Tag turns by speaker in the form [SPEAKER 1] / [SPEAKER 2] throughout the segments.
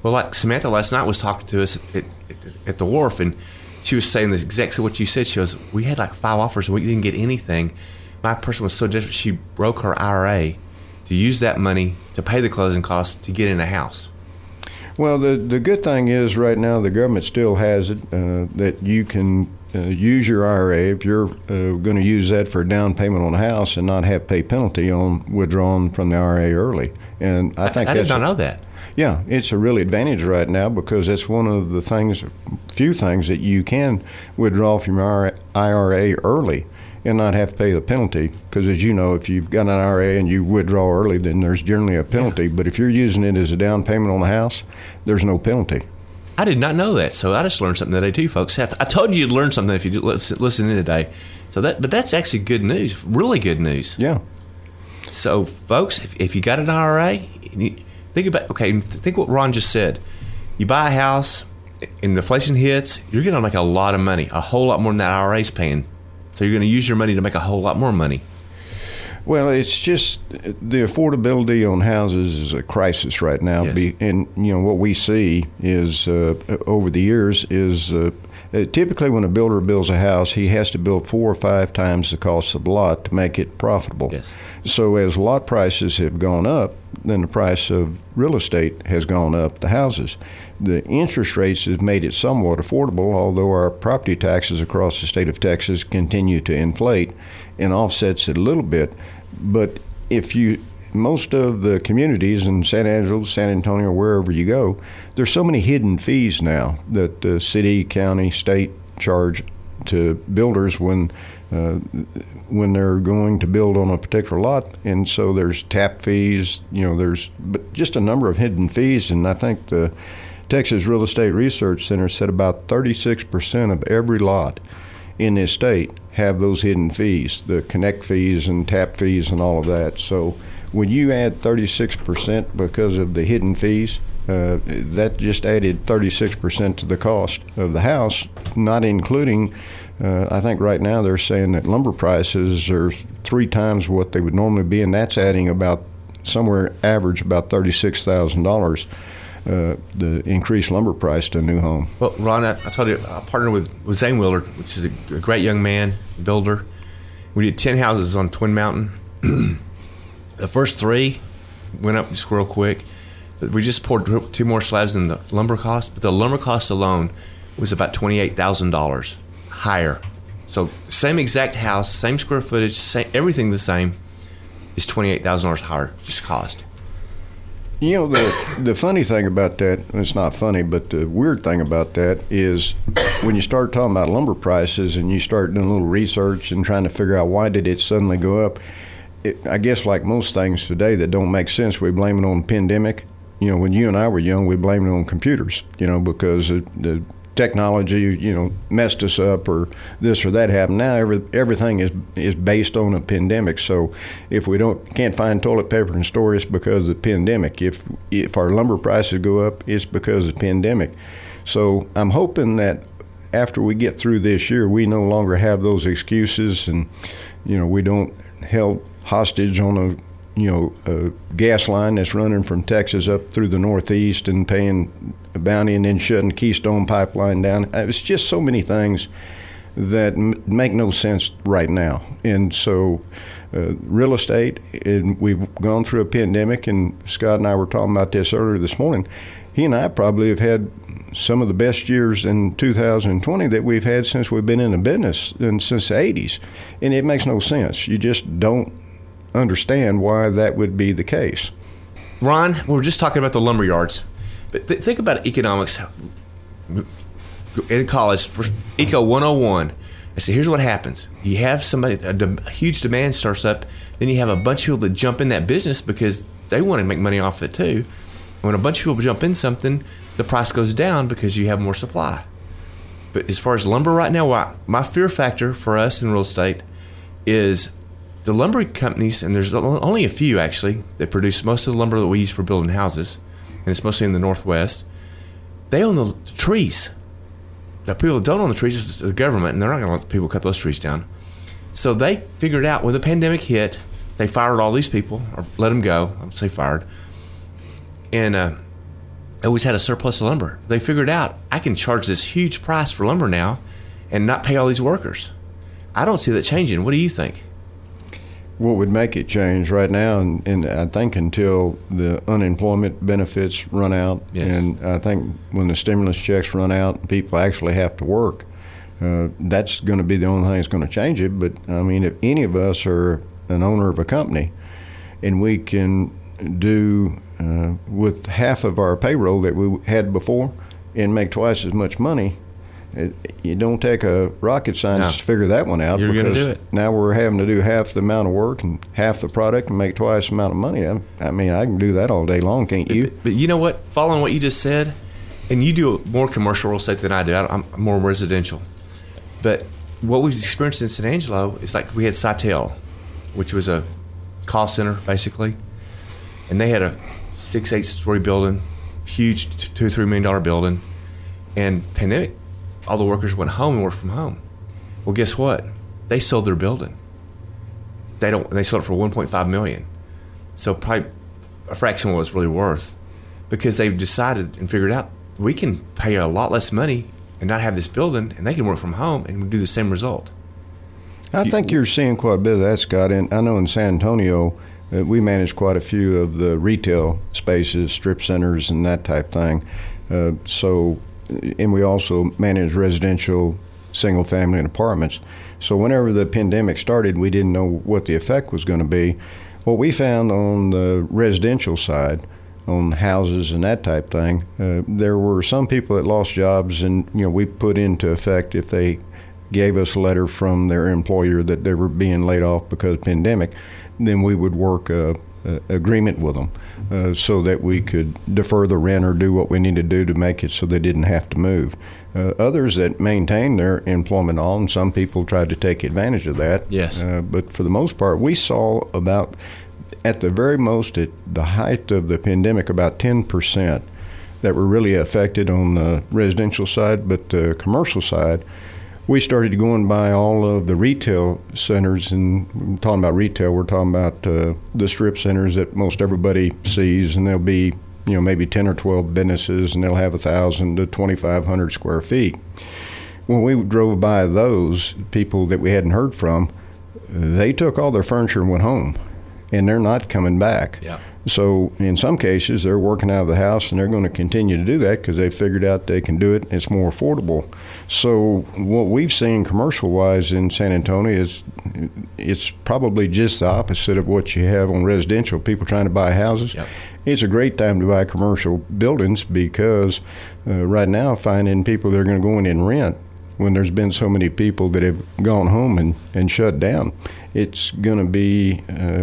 [SPEAKER 1] Well, like Samantha last night was talking to us at the wharf, and she was saying this exactly what you said. She goes, we had like 5 offers and we didn't get anything. My person was so desperate, she broke her IRA to use that money to pay the closing costs to get in a house.
[SPEAKER 2] Well, the good thing is right now the government still has it that you can use your IRA if you're going to use that for a down payment on a house and not have to pay penalty on withdrawing from the IRA early. And I think
[SPEAKER 1] I did not know that.
[SPEAKER 2] Yeah, it's a real advantage right now because it's one of the few things that you can withdraw from your IRA early and not have to pay the penalty. Because as you know, if you've got an IRA and you withdraw early, then there's generally a penalty. Yeah. But if you're using it as a down payment on a house, there's no penalty.
[SPEAKER 1] I did not know that, so I just learned something today too, folks. I told you you'd learn something if you listen in today. But that's actually good news, really good news.
[SPEAKER 2] Yeah.
[SPEAKER 1] So, folks, if you got an IRA, think what Ron just said. You buy a house, and inflation hits, you're going to make a lot of money, a whole lot more than that IRA's paying. So you're going to use your money to make a whole lot more money.
[SPEAKER 2] Well, it's just the affordability on houses is a crisis right now.
[SPEAKER 1] Yes.
[SPEAKER 2] And what we see is over the years is typically when a builder builds a house, he has to build 4 or 5 times the cost of the lot to make it profitable.
[SPEAKER 1] Yes.
[SPEAKER 2] So as lot prices have gone up, then the price of real estate has gone up, the houses. The interest rates have made it somewhat affordable, although our property taxes across the state of Texas continue to inflate and offsets it a little bit. But most of the communities in San Angelo, San Antonio, wherever you go, there's so many hidden fees now that the city, county, state charge to builders when they're going to build on a particular lot. And so there's tap fees, there's just a number of hidden fees. And I think the Texas Real Estate Research Center said about 36% of every lot in this state have those hidden fees, the connect fees and tap fees and all of that. So when you add 36% because of the hidden fees, that just added 36% to the cost of the house, not including, I think right now they're saying that lumber prices are 3 times what they would normally be, and that's adding about somewhere average about $36,000. The increased lumber price to a new home.
[SPEAKER 1] Well, Ron, I told you, I partnered with Zane Willard, which is a great young man, builder. We did 10 houses on Twin Mountain. The first 3 went up just real quick. But we just poured 2 more slabs in the lumber cost, but the lumber cost alone was about $28,000 higher. So same exact house, same square footage, everything the same, is $28,000 higher just cost.
[SPEAKER 2] The funny thing about that, it's not funny, but the weird thing about that is when you start talking about lumber prices and you start doing a little research and trying to figure out why did it suddenly go up, I guess like most things today that don't make sense, we blame it on the pandemic. When you and I were young, we blamed it on computers, because the technology, messed us up or this or that happened. Now everything is based on a pandemic. So if we can't find toilet paper in stores, it's because of the pandemic. If our lumber prices go up, it's because of the pandemic. So I'm hoping that after we get through this year, we no longer have those excuses and, we don't held hostage on a gas line that's running from Texas up through the Northeast and paying a bounty and then shutting the Keystone Pipeline down. It's just so many things that make no sense right now. And so real estate, and we've gone through a pandemic, and Scott and I were talking about this earlier this morning. He and I probably have had some of the best years in 2020 that we've had since we've been in the business and since the 80s. And it makes no sense. You just don't understand why that would be the case.
[SPEAKER 1] Ron, we were just talking about the lumber yards, but think about economics in college for Eco 101. I said, here's what happens. You have somebody, a huge demand starts up, then you have a bunch of people that jump in that business because they want to make money off it too. When a bunch of people jump in something, the price goes down because you have more supply. But as far as lumber right now, my fear factor for us in real estate is the lumber companies, and there's only a few actually that produce most of the lumber that we use for building houses, and it's mostly in the Northwest. They own the trees. The people that don't own the trees is the government, and they're not going to let the people cut those trees down. So they figured out when the pandemic hit, they fired all these people, or let them go. I would say fired. And a always had a surplus of lumber. They figured out, I can charge this huge price for lumber now and not pay all these workers. I don't see that changing. What do you think?
[SPEAKER 2] What would make it change right now, and I think until the unemployment benefits run out,
[SPEAKER 1] yes.
[SPEAKER 2] And I think when the stimulus checks run out and people actually have to work, that's going to be the only thing that's going to change it. But, I mean, if any of us are an owner of a company and we can do with half of our payroll that we had before and make twice as much money, you don't take a rocket scientist to figure that one out.
[SPEAKER 1] You're going to do it.
[SPEAKER 2] Now we're having to do half the amount of work and half the product and make twice the amount of money. I mean, I can do that all day long, can't you?
[SPEAKER 1] But you know what? Following what you just said, and you do more commercial real estate than I do. I'm more residential. But what we've experienced in San Angelo is like we had Sitel, which was a call center, basically. And they had a 6-8-story building, huge $2 or $3 million building. And pandemic, all the workers went home and worked from home. Well, guess what? They sold their building. They sold it for $1.5 million. So probably a fraction of what it's really worth, because they've decided and figured out we can pay a lot less money and not have this building, and they can work from home and do the same result.
[SPEAKER 2] I think you're seeing quite a bit of that, Scott. And I know in San Antonio, we manage quite a few of the retail spaces, strip centers, and that type thing. And we also manage residential, single-family, and apartments. So whenever the pandemic started, we didn't know what the effect was going to be. What we found on the residential side, on houses and that type thing, there were some people that lost jobs, and we put into effect, if they gave us a letter from their employer that they were being laid off because of the pandemic, then we would work agreement with them so that we could defer the rent or do what we needed to do to make it so they didn't have to move. Others that maintained their employment and some people tried to take advantage of that.
[SPEAKER 1] Yes.
[SPEAKER 2] But for the most part, we saw about, at the very most, at the height of the pandemic, about 10% that were really affected on the residential side. But the commercial side, we started going by all of the retail centers, and talking about retail, we're talking about the strip centers that most everybody sees, and there'll be maybe 10 or 12 businesses, and they'll have 1,000 to 2,500 square feet. When we drove by those people that we hadn't heard from, they took all their furniture and went home, and they're not coming back.
[SPEAKER 1] Yeah.
[SPEAKER 2] So in some cases, they're working out of the house, and they're going to continue to do that because they figured out they can do it, and it's more affordable. So what we've seen commercial-wise in San Antonio is it's probably just the opposite of what you have on residential, people trying to buy houses.
[SPEAKER 1] Yep.
[SPEAKER 2] It's a great time to buy commercial buildings because right now finding people that are going to go in and rent when there's been so many people that have gone home and shut down, it's going to be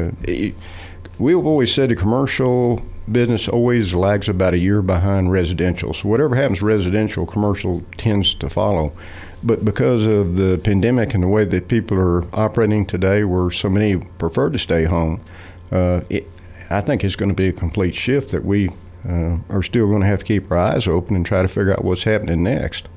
[SPEAKER 2] we've always said the commercial business always lags about a year behind residential. So whatever happens residential, commercial tends to follow. But because of the pandemic and the way that people are operating today, where so many prefer to stay home, I think it's going to be a complete shift that we are still going to have to keep our eyes open and try to figure out what's happening next.